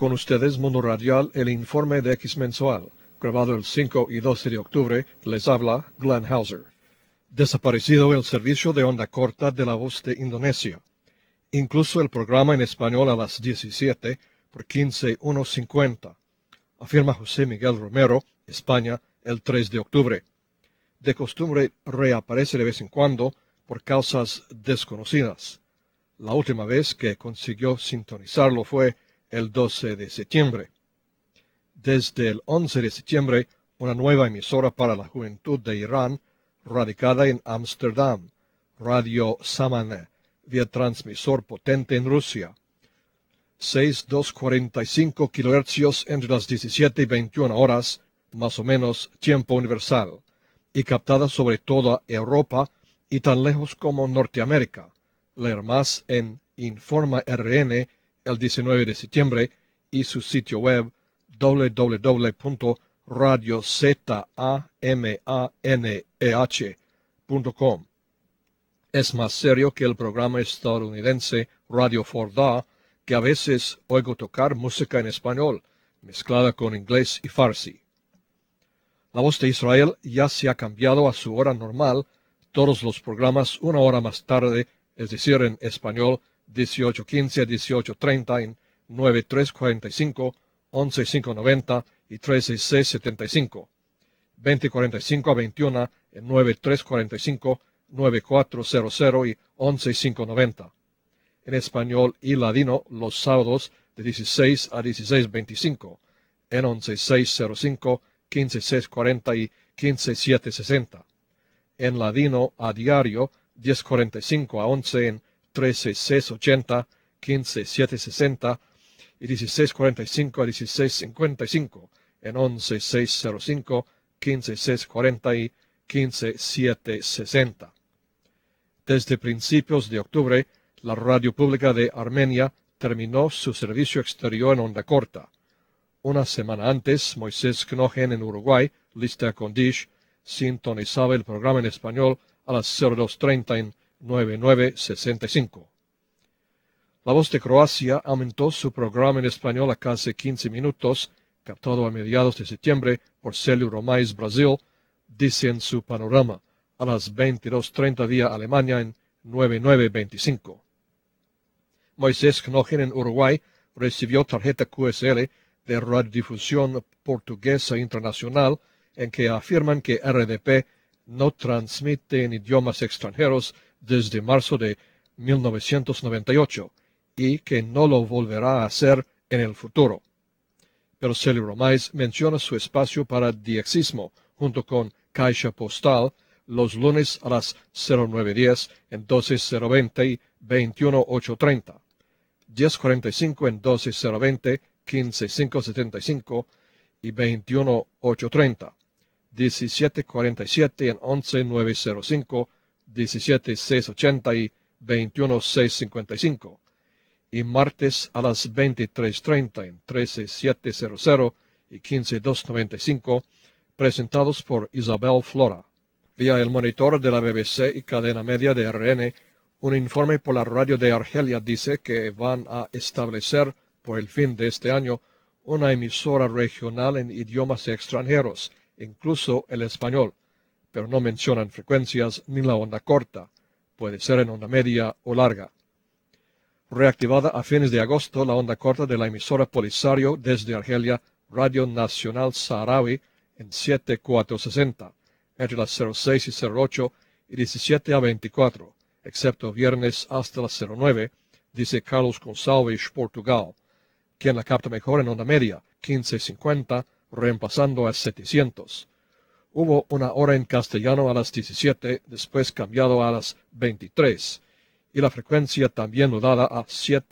Con ustedes, Mundo Radial, el informe de X mensual, grabado el 5 y 12 de octubre, les habla Glenn Hauser. Desaparecido el servicio de onda corta de La Voz de Indonesia. Incluso el programa en español a las 17 por 15:50, afirma José Miguel Romero, España, el 3 de octubre. De costumbre reaparece de vez en cuando por causas desconocidas. La última vez que consiguió sintonizarlo fue el 12 de septiembre. Desde el 11 de septiembre, una nueva emisora para la juventud de Irán, radicada en Ámsterdam, Radio Samana, vía transmisor potente en Rusia. 6245 kHz entre las 17 y 21 horas, más o menos tiempo universal, y captada sobre toda Europa y tan lejos como Norteamérica. Leer más en Informa RN el 19 de septiembre y su sitio web www.radiozamaneh.com. Es más serio que el programa estadounidense Radio Forda, que a veces oigo tocar música en español, mezclada con inglés y farsi. La Voz de Israel ya se ha cambiado a su hora normal, todos los programas una hora más tarde, es decir, en español, 18:15 a 18:30 en 9345, 11590 y 13675, 20:45 a 21 en 9345, 9400 y 11590. En español y ladino los sábados de 16 a 16:25, en 11605, 15640 y 15760. En ladino a diario 10:45 a 11 en 13680, 15760 y 16:45 a 16:55 en 11605, 15640 y 15760. Desde principios de octubre, la radio pública de Armenia terminó su servicio exterior en onda corta. Una semana antes, Moisés Knojen en Uruguay, lista con Dish, sintonizaba el programa en español a las 02:30 en 9965. La Voz de Croacia aumentó su programa en español a casi 15 minutos, captado a mediados de septiembre por Celio Romais Brasil, dice en su panorama, a las 22:30 vía Alemania en 9925. Moisés Knojen en Uruguay recibió tarjeta QSL de Radiodifusión Portuguesa Internacional en que afirman que RDP no transmite en idiomas extranjeros desde marzo de 1998 y que no lo volverá a hacer en el futuro. Pero Celio Romais menciona su espacio para diexismo junto con Caixa Postal los lunes a las 09:10 en 12020 y 21830, 10:45 en 12020, 15575 y 21830, 17:47 en 11905, 17680 y 21655, y martes a las 23:30 en 13700 y 15295, presentados por Isabel Flora. Vía el monitor de la BBC y cadena media de RN, un informe por la radio de Argelia dice que van a establecer por el fin de este año una emisora regional en idiomas extranjeros, incluso el español, pero no mencionan frecuencias ni la onda corta, puede ser en onda media o larga. Reactivada a fines de agosto la onda corta de la emisora Polisario desde Argelia, Radio Nacional Saharaui en 7460, entre las 06 y 08 y 17 a 24, excepto viernes hasta las 09, dice Carlos Gonçalves, Portugal, quien la capta mejor en onda media, 1550, reemplazando a 700. Hubo una hora en castellano a las 17, después cambiado a las 23, y la frecuencia también mudada a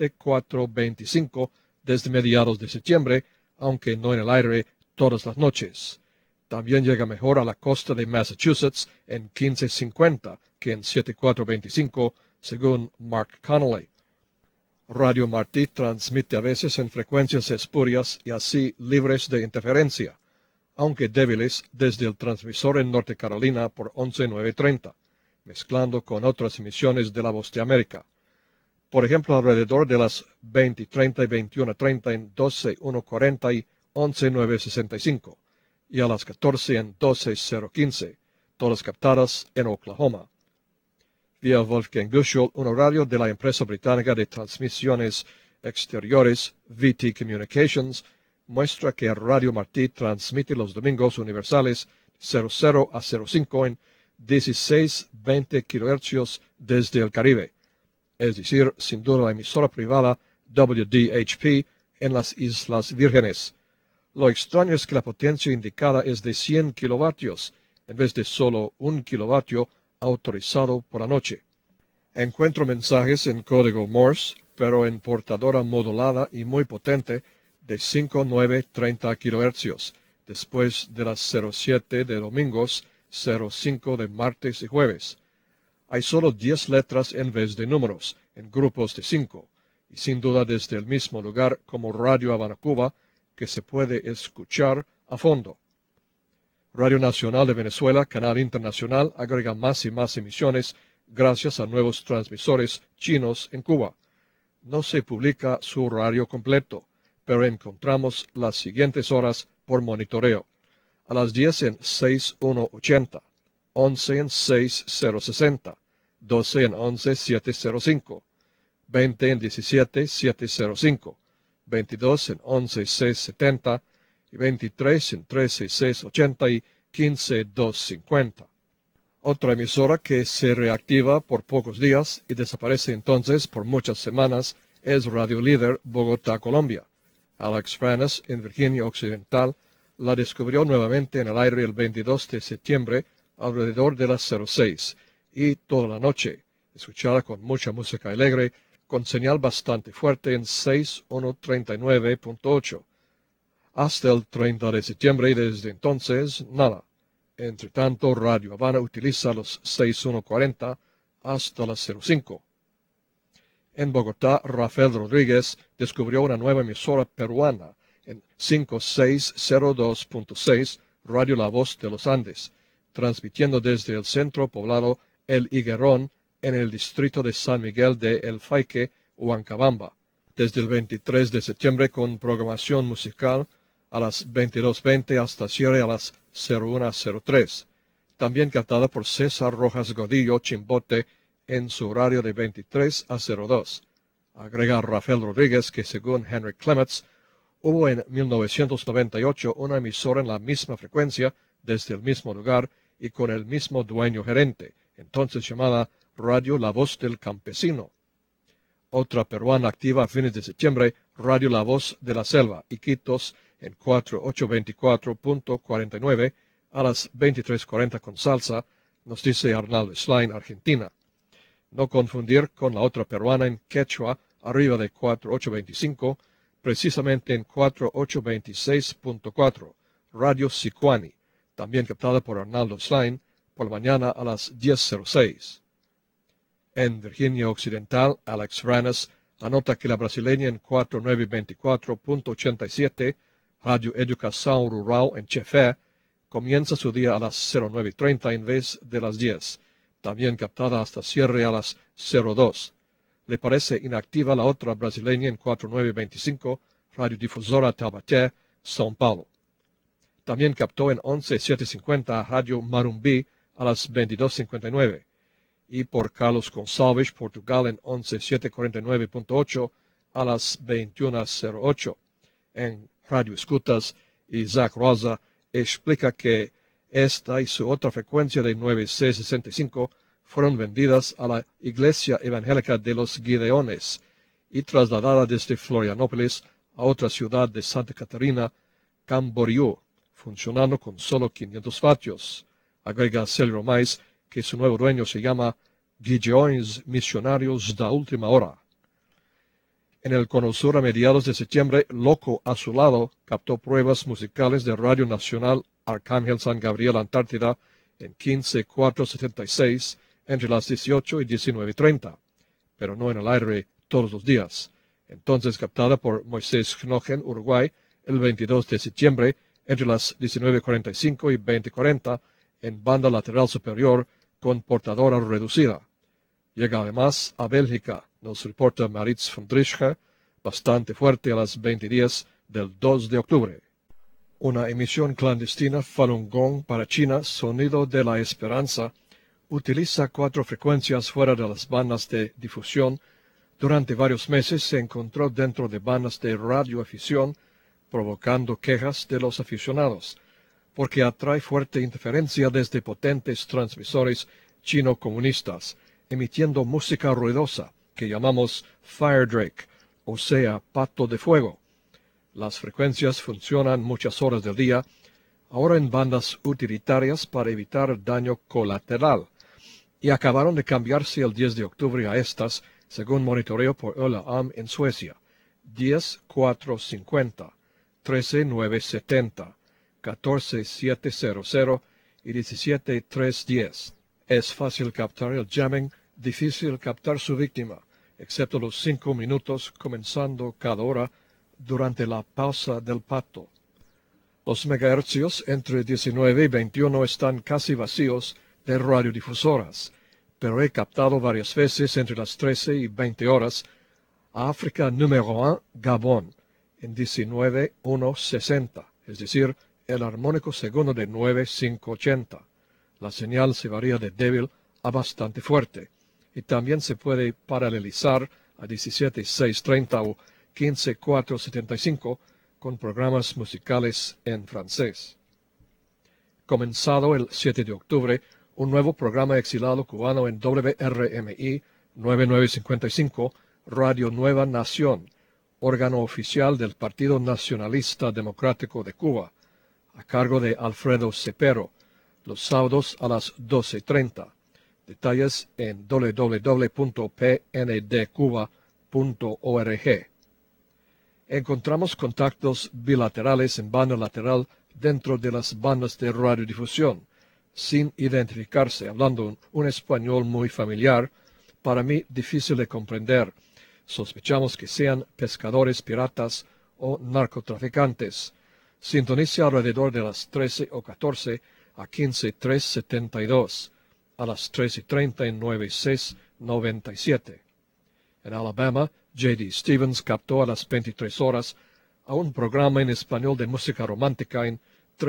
7425 desde mediados de septiembre, aunque no en el aire todas las noches. También llega mejor a la costa de Massachusetts en 1550 que en 7425, según Mark Connolly. Radio Martí transmite a veces en frecuencias espurias y así libres de interferencia, aunque débiles, desde el transmisor en Norte Carolina por 11930, mezclando con otras emisiones de La Voz de América. Por ejemplo, alrededor de las 20:30 y 21:30 en 12.140 y 11.965, y a las 14 en 12.015, todas captadas en Oklahoma. Vía Wolfgang Büchel, un horario de la empresa británica de transmisiones exteriores VT Communications, muestra que Radio Martí transmite los domingos universales 00 a 05 en 1620 kHz desde el Caribe, es decir, sin duda la emisora privada WDHP en las Islas Vírgenes. Lo extraño es que la potencia indicada es de 100 kilovatios, en vez de solo 1 kilovatio autorizado por la noche. Encuentro mensajes en código Morse, pero en portadora modulada y muy potente de 5, 9, 30 kHz, después de las 07 de domingos, 05 de martes y jueves. Hay solo 10 letras en vez de números, en grupos de 5, y sin duda desde el mismo lugar como Radio Habana Cuba, que se puede escuchar a fondo. Radio Nacional de Venezuela, canal internacional, agrega más y más emisiones gracias a nuevos transmisores chinos en Cuba. No se publica su horario completo, pero encontramos las siguientes horas por monitoreo. A las 10 en 6180, 11 en 6060, 12 en 11705, 20 en 17705, 22 en 11670 y 23 en 13680 y 15250. Otra emisora que se reactiva por pocos días y desaparece entonces por muchas semanas es Radio Líder, Bogotá, Colombia. Alex Franes, en Virginia Occidental, la descubrió nuevamente en el aire el 22 de septiembre alrededor de las 06 y toda la noche, escuchada con mucha música alegre, con señal bastante fuerte en 6139.8. Hasta el 30 de septiembre y desde entonces nada. Entre tanto, Radio Habana utiliza los 6140 hasta las 05. En Bogotá, Rafael Rodríguez descubrió una nueva emisora peruana en 5602.6, Radio La Voz de los Andes, transmitiendo desde el centro poblado El Higuerón en el distrito de San Miguel de El Faique, Huancabamba, desde el 23 de septiembre con programación musical a las 22:20 hasta cierre a las 01:03, también captada por César Rojas Godillo Chimbote en su horario de 23 a 02. Agrega Rafael Rodríguez que según Henry Clements, hubo en 1998 una emisora en la misma frecuencia, desde el mismo lugar y con el mismo dueño gerente, entonces llamada Radio La Voz del Campesino. Otra peruana activa a fines de septiembre, Radio La Voz de la Selva, Iquitos, en 4824.49 a las 23:40 con salsa, nos dice Arnaldo Schlein, Argentina. No confundir con la otra peruana en quechua, arriba de 4825, precisamente en 4826.4, Radio Sicuani, también captada por Arnaldo Schlein, por la mañana a las 10:06. En Virginia Occidental, Alex Franes anota que la brasileña en 4924.87, Radio Educação Rural en Chefé, comienza su día a las 09:30 en vez de las 10, también captada hasta cierre a las 02. Le parece inactiva la otra brasileña en 4925, Radio Difusora Taubaté, São Paulo. También captó en 11750 Radio Marumbí a las 22:59, y por Carlos Gonçalves, Portugal en 11749.8 a las 21:08. En Radio Escutas, Isaac Rosa explica que esta y su otra frecuencia de 9665 fueron vendidas a la Iglesia Evangélica de los Gideones y trasladadas desde Florianópolis a otra ciudad de Santa Catarina, Camboriú, funcionando con solo 500 vatios. Agrega Celio Mais que su nuevo dueño se llama Gideões Missionarios da Última Hora. En el Cono Sur a mediados de septiembre, Loco a su lado captó pruebas musicales de Radio Nacional Arcángel San Gabriel Antártida en 15476 entre las 18 y 19:30, pero no en el aire todos los días. Entonces captada por Moisés Knochen, Uruguay, el 22 de septiembre entre las 19:45 y 20:40 en banda lateral superior con portadora reducida. Llega además a Bélgica nos reporta Maritz von Driesche, bastante fuerte a las 20:10 del 2 de octubre. Una emisión clandestina Falun Gong para China, Sonido de la Esperanza, utiliza 4 frecuencias fuera de las bandas de difusión. Durante varios meses se encontró dentro de bandas de radioafición, provocando quejas de los aficionados, porque atrae fuerte interferencia desde potentes transmisores chino-comunistas, emitiendo música ruidosa, que llamamos Fire Drake, o sea, pato de fuego. Las frecuencias funcionan muchas horas del día, ahora en bandas utilitarias para evitar daño colateral, y acabaron de cambiarse el 10 de octubre a estas, según monitoreo por Ölam en Suecia: 10.450, 13.970, 14.700 y 17.310. Es fácil captar el jamming, difícil captar su víctima, excepto los 5 minutos comenzando cada hora durante la pausa del pato. Los megahercios entre 19 y 21 están casi vacíos de radiodifusoras, pero he captado varias veces entre las 13 y 20 horas a África número 1, Gabón, en 19.160, es decir, el armónico segundo de 9.580. La señal se varía de débil a bastante fuerte, y también se puede paralelizar a 17.630 o 15.475 con programas musicales en francés. Comenzado el 7 de octubre, un nuevo programa exilado cubano en WRMI 9955, Radio Nueva Nación, órgano oficial del Partido Nacionalista Democrático de Cuba, a cargo de Alfredo Cepero, los sábados a las 12:30. Detalles en www.pndcuba.org. Encontramos contactos bilaterales en banda lateral dentro de las bandas de radiodifusión, sin identificarse, hablando un español muy familiar, para mí difícil de comprender. Sospechamos que sean pescadores piratas o narcotraficantes. Sintonice alrededor de las 13 o 14 a 15.372, a las 13:30 en 9697. En Alabama, J.D. Stevens captó a las 23 horas a un programa en español de música romántica en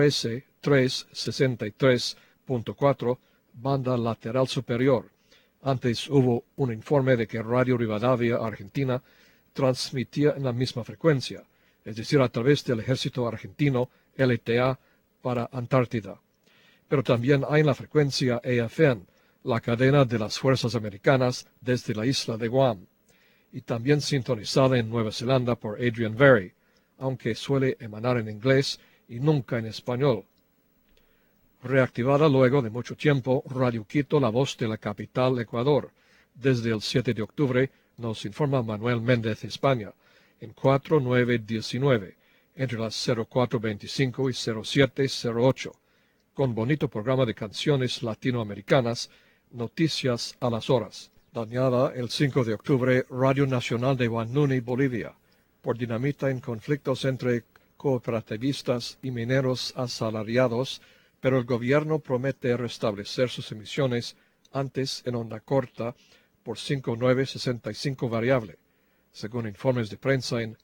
13.363.4, banda lateral superior. Antes hubo un informe de que Radio Rivadavia, Argentina, transmitía en la misma frecuencia, es decir, a través del ejército argentino LTA para Antártida. Pero también hay en la frecuencia AFN, la cadena de las fuerzas americanas desde la isla de Guam, y también sintonizada en Nueva Zelanda por Adrian Very, aunque suele emanar en inglés y nunca en español. Reactivada luego de mucho tiempo, Radio Quito, la voz de la capital Ecuador, desde el 7 de octubre, nos informa Manuel Méndez, España, en 4919, entre las 0425 y 0708, con bonito programa de canciones latinoamericanas, noticias a las horas. Dañada el 5 de octubre, Radio Nacional de Huanuni, Bolivia, por dinamita en conflictos entre cooperativistas y mineros asalariados, pero el gobierno promete restablecer sus emisiones antes en onda corta por 5965 variable, según informes de prensa en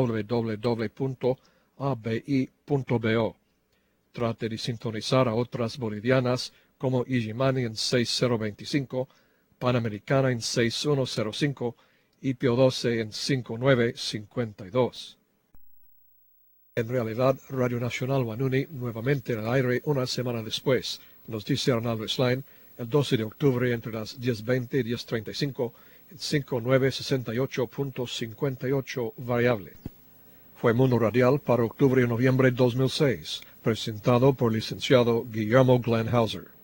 www.abi.bo. Trate de sintonizar a otras bolivianas como Ijimani en 6025, Panamericana en 6105 y Pio 12 en 5952. En realidad, Radio Nacional Huanuni nuevamente en el aire una semana después, nos dice Arnaldo Schlein, el 12 de octubre entre las 10:20 y 10:35 en 5968.58 variable. Fue Mundo Radial para octubre y noviembre 2006, presentado por licenciado Guillermo Glenn Hauser.